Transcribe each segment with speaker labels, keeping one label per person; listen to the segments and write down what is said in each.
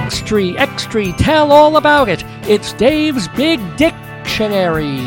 Speaker 1: Extra, tell all about it. It's Dave's Big Dictionary.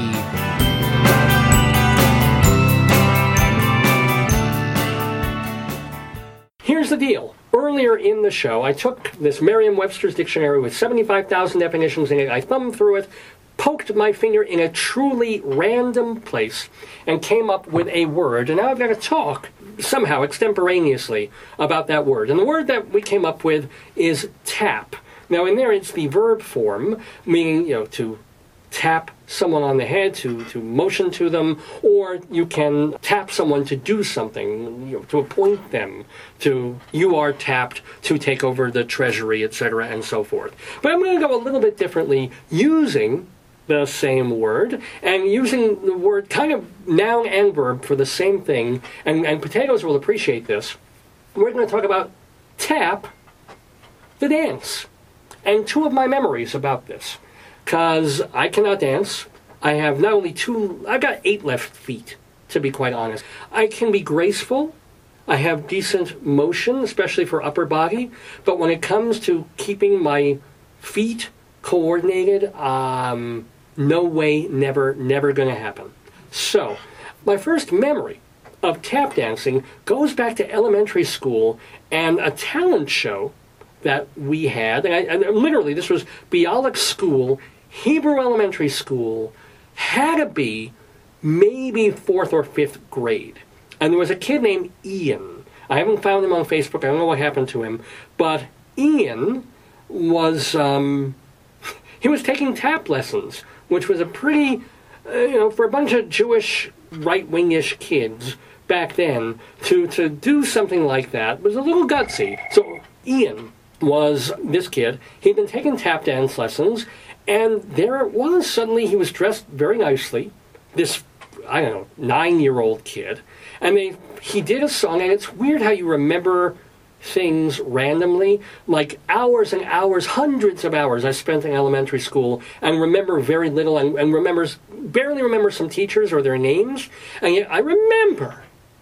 Speaker 1: Here's the deal. Earlier in the show, I took this Merriam-Webster's dictionary with 75,000 definitions in it. I thumbed through it, poked my finger in a truly random place, and came up with a word. And now I've got to talk somehow extemporaneously about that word. And the word that we came up with is tap. Now in there it's the verb form, meaning, to tap someone on the head, to motion to them, or you can tap someone to do something, to appoint them, you are tapped to take over the treasury, etc., and so forth. But I'm going to go a little bit differently using the same word, and using the word kind of noun and verb for the same thing, and Potatoes will appreciate this. We're going to talk about tap the dance. And two of my memories about this. Because I cannot dance. I have not only I've got 8 left feet, to be quite honest. I can be graceful. I have decent motion, especially for upper body. But when it comes to keeping my feet coordinated, no way, never going to happen. So, my first memory of tap dancing goes back to elementary school and a talent show that we had. And literally, this was Bialik School, Hebrew Elementary School, had to be maybe 4th or 5th grade. And there was a kid named Ian. I haven't found him on Facebook. I don't know what happened to him. But Ian was, he was taking tap lessons, which was a pretty, for a bunch of Jewish right-wing-ish kids back then, to do something like that was a little gutsy. So Ian was this kid. He'd been taking tap dance lessons, and there it was. Suddenly he was dressed very nicely, this, 9-year-old kid, and he did a song, and it's weird how you remember things randomly, like hours and hours, hundreds of hours I spent in elementary school, and remember very little, and barely remember some teachers or their names, and yet I remember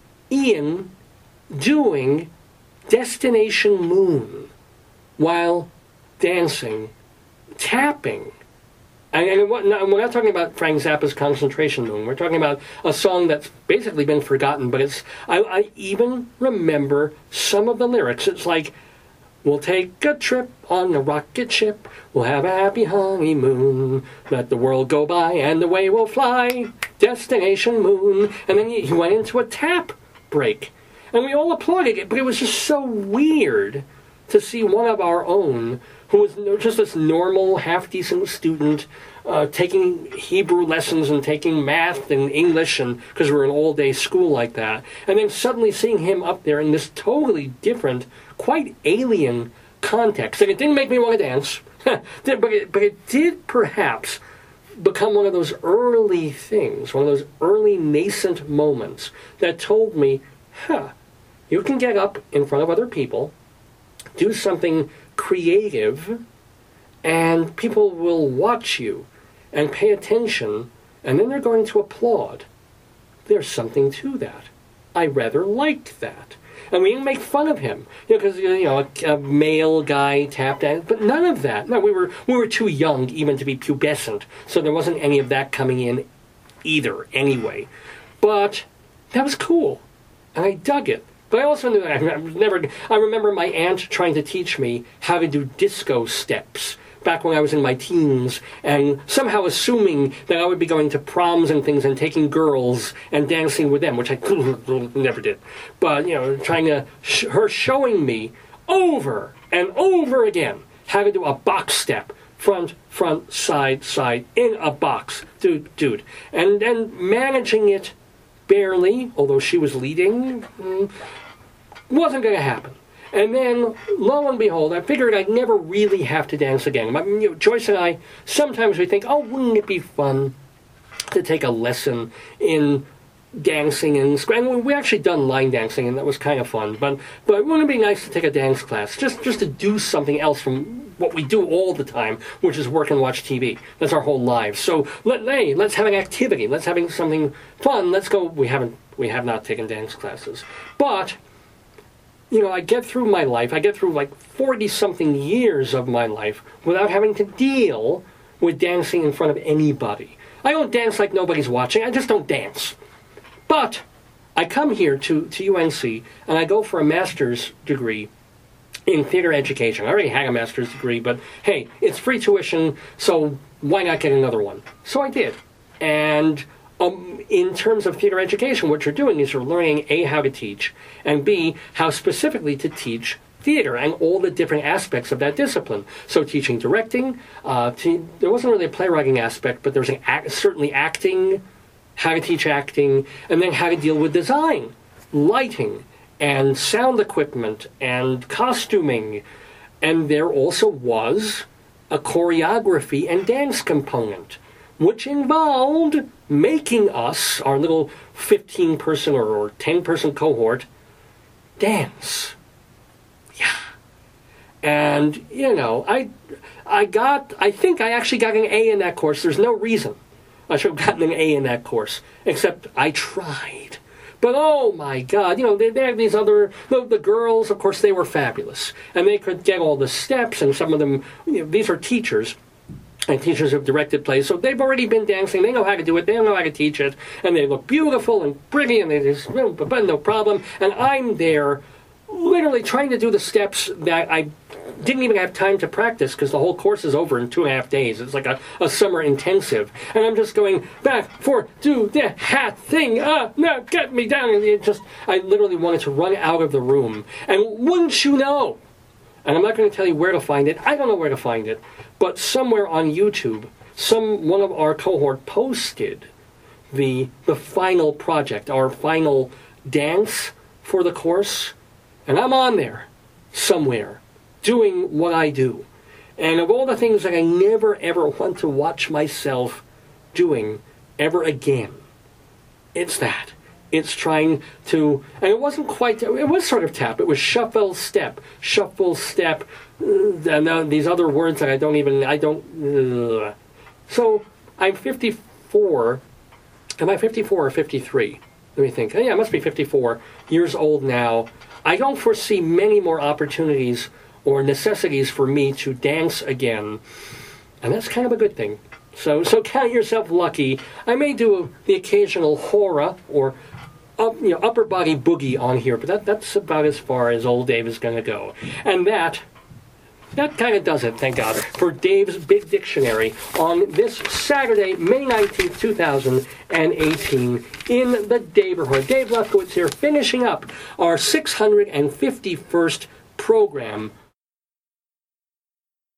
Speaker 1: Ian doing Destination Moon while dancing, tapping. And we're not talking about Frank Zappa's Concentration Moon. We're talking about a song that's basically been forgotten, but I even remember some of the lyrics. It's like, we'll take a trip on a rocket ship, we'll have a happy honeymoon, let the world go by and away we'll fly, Destination Moon. And then he went into a tap break. And we all applauded it, but it was just so weird to see one of our own, who was just this normal, half-decent student, taking Hebrew lessons and taking math and English, and because we're an all-day school like that, and then suddenly seeing him up there in this totally different, quite alien context. And it didn't make me want to dance, but it did perhaps become one of those early things, one of those early nascent moments that told me, you can get up in front of other people, do something creative, and people will watch you and pay attention, and then they're going to applaud. There's something to that. I rather liked that. And we didn't make fun of him, because a male guy tap dance, but none of that. No, we were too young even to be pubescent, so there wasn't any of that coming in either anyway. But that was cool, and I dug it. But I also knew that I remember my aunt trying to teach me how to do disco steps back when I was in my teens, and somehow assuming that I would be going to proms and things and taking girls and dancing with them, which I never did. But, her showing me over and over again how to do a box step, front, side, in a box, dude. And then managing it barely, although she was leading, wasn't going to happen. And then, lo and behold, I figured I'd never really have to dance again. Joyce and I, sometimes we think, wouldn't it be fun to take a lesson in dancing? And we actually done line dancing, and that was kind of fun. But wouldn't it be nice to take a dance class, just to do something else from what we do all the time, which is work and watch TV. That's our whole lives. So let's have an activity. Let's have something fun. Let's go. We have not taken dance classes, but I get through my life, I get through like 40-something years of my life without having to deal with dancing in front of anybody. I don't dance like nobody's watching, I just don't dance. But I come here to UNC, and I go for a master's degree in theater education. I already had a master's degree, but hey, it's free tuition, so why not get another one? So I did. And in terms of theater education, what you're doing is you're learning A, how to teach, and B, how specifically to teach theater and all the different aspects of that discipline. So teaching directing, there wasn't really a playwriting aspect, but there's certainly acting, how to teach acting, and then how to deal with design, lighting, and sound equipment, and costuming. And there also was a choreography and dance component, which involved making us, our little 15-person or 10-person cohort, dance. Yeah. And, I think I actually got an A in that course. There's no reason I should have gotten an A in that course, except I tried. But oh my God, there are these other, the girls, of course, they were fabulous. And they could get all the steps, and some of them, these are teachers. And teachers have directed plays, so they've already been dancing. They know how to do it. They know how to teach it, and they look beautiful and pretty, and they just no problem. And I'm there, literally trying to do the steps that I didn't even have time to practice because the whole course is over in 2.5 days. It's like a summer intensive, and I'm just going back, forth, do the hat thing. No, get me down! And I literally wanted to run out of the room. And wouldn't you know? And I'm not going to tell you where to find it. I don't know where to find it. But somewhere on YouTube, one of our cohort posted the final project, our final dance for the course. And I'm on there somewhere doing what I do. And of all the things that I never, ever want to watch myself doing ever again, it's that. It's trying to, and it wasn't quite, it was sort of tap. It was shuffle, step, and these other words that So I'm 54. Am I 54 or 53? Let me think. Yeah, I must be 54 years old now. I don't foresee many more opportunities or necessities for me to dance again. And that's kind of a good thing. So count yourself lucky. I may do the occasional hora or upper body boogie on here, but that's about as far as old Dave is going to go. And that kind of does it, thank God, for Dave's Big Dictionary on this Saturday, May 19th, 2018, in the Daverhood. Dave Lefkowitz here, finishing up our 651st program